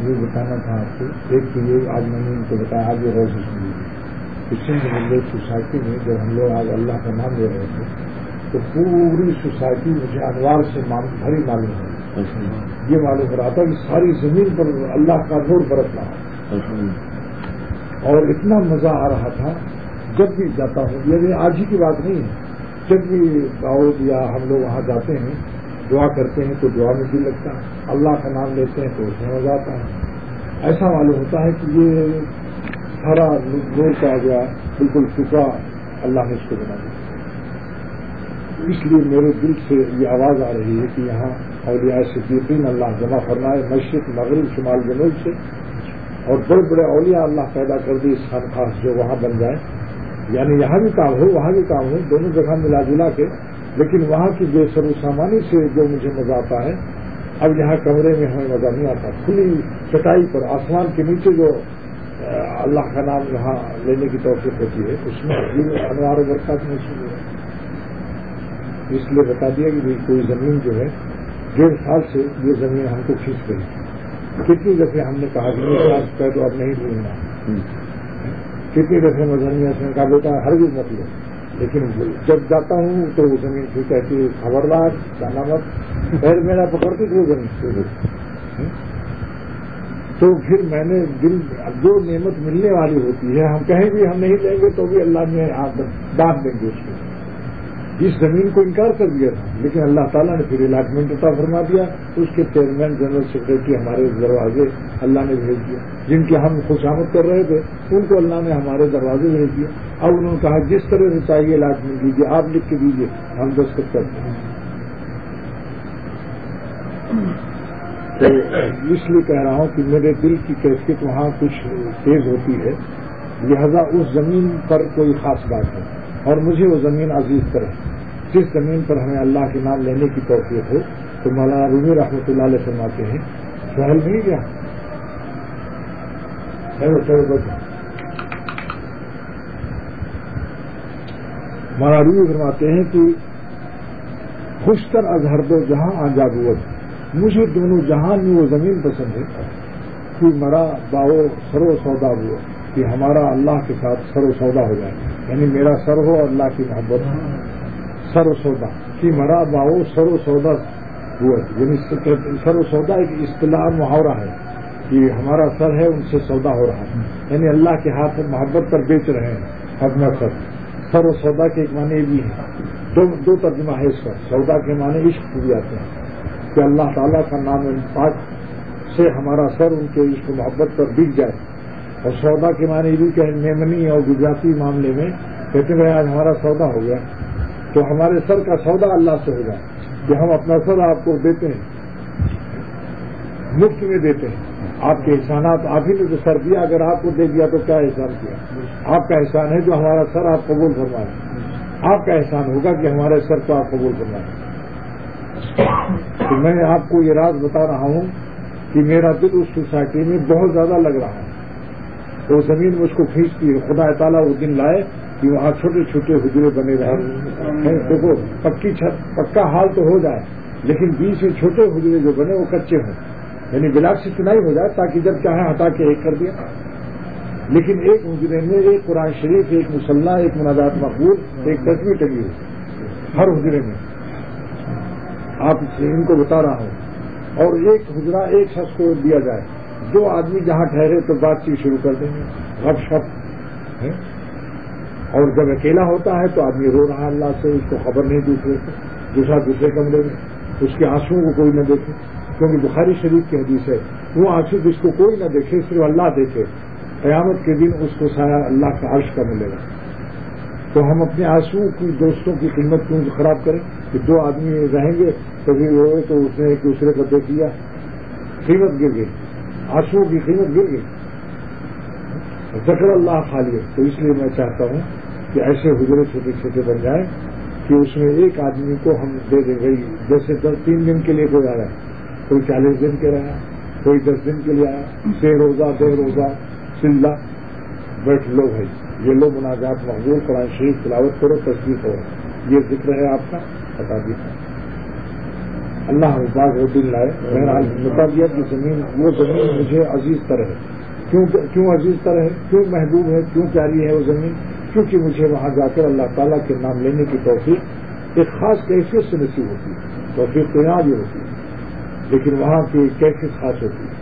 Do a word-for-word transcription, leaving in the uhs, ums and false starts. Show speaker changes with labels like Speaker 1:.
Speaker 1: یہ بتانا تھا آپ کو. ایک تو یہ آج میں نے ان کو بتایا آج یہ روز سنی اس سندھ سوسائٹی میں جب ہم لوگ آج اللہ کا نام لے رہے تھے تو پوری سوسائٹی مجھے انوار سے بھری معلوم ہے. یہ معلوم ہو رہا تھا کہ ساری زمین پر اللہ کا نور برس رہا اور اتنا مزہ آ رہا تھا. جب بھی جاتا ہوں یہ آج ہی کی بات نہیں ہے, جب بھی دعوت یا ہم لوگ وہاں جاتے ہیں دعا کرتے ہیں تو دعا میں دل لگتا ہے, اللہ کا نام لیتے ہیں تو اس میں مزہ آتا ہے. ایسا معلوم ہوتا ہے کہ یہ سارا نور کا گیا بالکل ٹکڑا اللہ نے اس کو بنا دیا. اس لیے میرے دل سے یہ آواز آ رہی ہے کہ یہاں اولیاء صدیقین اللہ جمع فرمائے مشرق مغرب شمال جنوب سے, اور بڑے بڑے اولیاء اللہ پیدا کر دی اس خان خاص جو وہاں بن جائے. یعنی یہاں بھی کام ہو وہاں بھی کام ہو دونوں جگہ ملا جلا کے, لیکن وہاں کی بے سر و سامانی سے جو مجھے مزہ آتا ہے اب یہاں کمرے میں ہمیں مزہ نہیں آتا. کھلی چٹائی پر آسمان کے نیچے جو اللہ کا نام یہاں لینے کی توفیق ہوتی ہے اس میں انوار و برکات محسوس ہے. اس لیے بتا دیا کہ کوئی زمین جو ہے ڈیڑھ سال سے یہ زمین ہم کو کھینچ گئی. کتنی دفعہ ہم نے کہا کہ میرے پاس کہہ تو اب نہیں بھولنا, کتنی دفعہ مذہبی اس نے کہا بیٹا ہر بھی مت لو, لیکن جب جاتا ہوں تو وہ زمین پھر کہتی ہے خبردار جانا مت, پیر میرا پکڑتی تھی وہ زمین. تو پھر میں نے دل جو نعمت ملنے والی ہوتی ہے ہم کہیں بھی ہم نہیں لیں گے تو بھی اللہ نے دان دیں گے اس کو. اس زمین کو انکار کر دیا تھا لیکن اللہ تعالیٰ نے پھر الاٹمنٹ عطا فرما دیا. اس کے چیئرمین جنرل سیکرٹری ہمارے دروازے اللہ نے بھیج دیا, جن کی ہم خوشامد کر رہے تھے ان کو اللہ نے ہمارے دروازے بھیج دیا. اب انہوں نے کہا جس طرح سے چاہیے الاٹمنٹ دیجیے, آپ لکھ کے دیجیے, ہم دستخط کرتے ہیں. تو اس لیے کہہ رہا ہوں کہ میرے دل کی کیفیت وہاں کچھ تیز ہوتی ہے, لہذا اس زمین پر کوئی خاص بات ہے اور مجھے وہ زمین عزیز کرے. جس زمین پر ہمیں اللہ کے نام لینے کی توفیق ہو تو مولانا رومی رحمۃ اللہ علیہ فرماتے ہیں سہل نہیں گیا مولانا رومی فرماتے ہیں کہ خوشتر از ہر دو جہاں آجابوت, مجھے دونوں جہان میں وہ زمین پسند ہے کہ مرا باؤ سرو سودا ہوا, کہ ہمارا اللہ کے ساتھ سر و سودا ہو جائے, یعنی میرا سر ہو اور اللہ کی محبت سر و سودا, کہ مرا باؤ سر و سودا ہوا, یعنی سر و سودا ایک اصطلاح محاورہ ہے کہ ہمارا سر ہے ان سے سودا ہو رہا ہے, یعنی اللہ کے ہاتھ محبت پر بیچ رہے ہیں اپنا سر. سر و سودا کے ایک معنی بھی ہے, دو دو ترجمہ ہے اس کا. سودا کے معنی عشق بھی آتے ہیں کہ اللہ تعالیٰ کا نام پاک سے ہمارا سر ان کے عشق و محبت پر بک جائے, اور سودا کے معنی بھی کہ میمنی اور گجراتی معاملے میں کہتے ہیں آج ہمارا سودا ہو گیا, تو ہمارے سر کا سودا اللہ سے ہوگا کہ ہم اپنا سر آپ کو دیتے ہیں, مفت میں دیتے ہیں. آپ کے احسانات آپ ہی نے جو سر دیا, اگر آپ کو دے دیا تو کیا احسان کیا؟ آپ کا احسان ہے جو ہمارا سر آپ قبول فرمائے. آپ کا احسان ہوگا کہ ہمارے سر کو آپ قبول فرمائے. تو میں آپ کو یہ راز بتا رہا ہوں کہ میرا دل اس سوسائٹی میں بہت زیادہ لگ رہا ہے. وہ زمین میں اس کو کھینچتی ہے. خدا تعالیٰ وہ دن لائے کہ وہاں چھوٹے چھوٹے حجرے بنے رہے. دیکھو پکی چھت پکا حال تو ہو جائے لیکن بیچ میں چھوٹے حجرے جو بنے وہ کچے ہوں, یعنی بلاک سے چنائی ہو جائے تاکہ جب چاہے ہٹا کے ایک کر دیا. لیکن ایک حجرے میں ایک قرآن شریف, ایک مسلح, ایک مناجات مقبول, ایک تصویر ٹنگی ہو ہر حجرے میں. آپ ان کو بتا رہا ہوں. اور ایک حجرہ ایک شخص کو دیا جائے, دو آدمی جہاں ٹھہرے تو بات چیت شروع کر دیں گے, گپ شپ. اور جب اکیلا ہوتا ہے تو آدمی رو رہا اللہ سے, اس کو خبر نہیں دوسرے سے, دوسرا دوسرے کمرے میں, اس کے آنسوؤں کو کوئی نہ دیکھے, کیونکہ بخاری شریف کی حدیث ہے وہ آنسو جس کو کوئی نہ دیکھے صرف اللہ دیکھے, قیامت کے دن اس کو سایہ اللہ کا عرش کا ملے گا. تو ہم اپنے آنسوؤں کی دوستوں کی قیمت کیوں خراب کریں کہ دو آدمی رہیں گے تو پھر روئے تو اس نے ایک دوسرے کو دیکھ لیا, قیمت گر گئی, آنسوؤں کی قیمت گر گئی. ذکر اللہ خالی ہے. تو اس لیے میں چاہتا ہوں کہ ایسے حجرے چھوٹے چھوٹے بن جائیں کہ اس میں ایک آدمی کو ہم دے دیں گے. جیسے دس تین دن کے لیے کوئی آ رہا ہے, کوئی چالیس دن کے رہا, کوئی دس دن کے لیے آیا, بے روزہ بے روزہ سلہ بیٹھ لو بھائی, یہ لو مناجات مقبول, قرآن شریف تلاوت کرو, تصویر کرو, یہ ذکر ہے آپ کا, بتا دیتا. اللہ پاک وہ دل لائے. بہرحال بتا دیا کہ زمین وہ زمین مجھے عزیز تر ہے. کیوں کیوں عزیز تر ہے, کیوں محبوب ہے, کیوں پیاری ہے وہ زمین؟ کیونکہ مجھے وہاں جا کر اللہ تعالیٰ کے نام لینے کی توفیق ایک خاص کیفیت سے نصیب ہوتی ہے. توفیق تو یہاں بھی ہوتی ہے لیکن وہاں کی کیفیت خاص ہوتی ہے.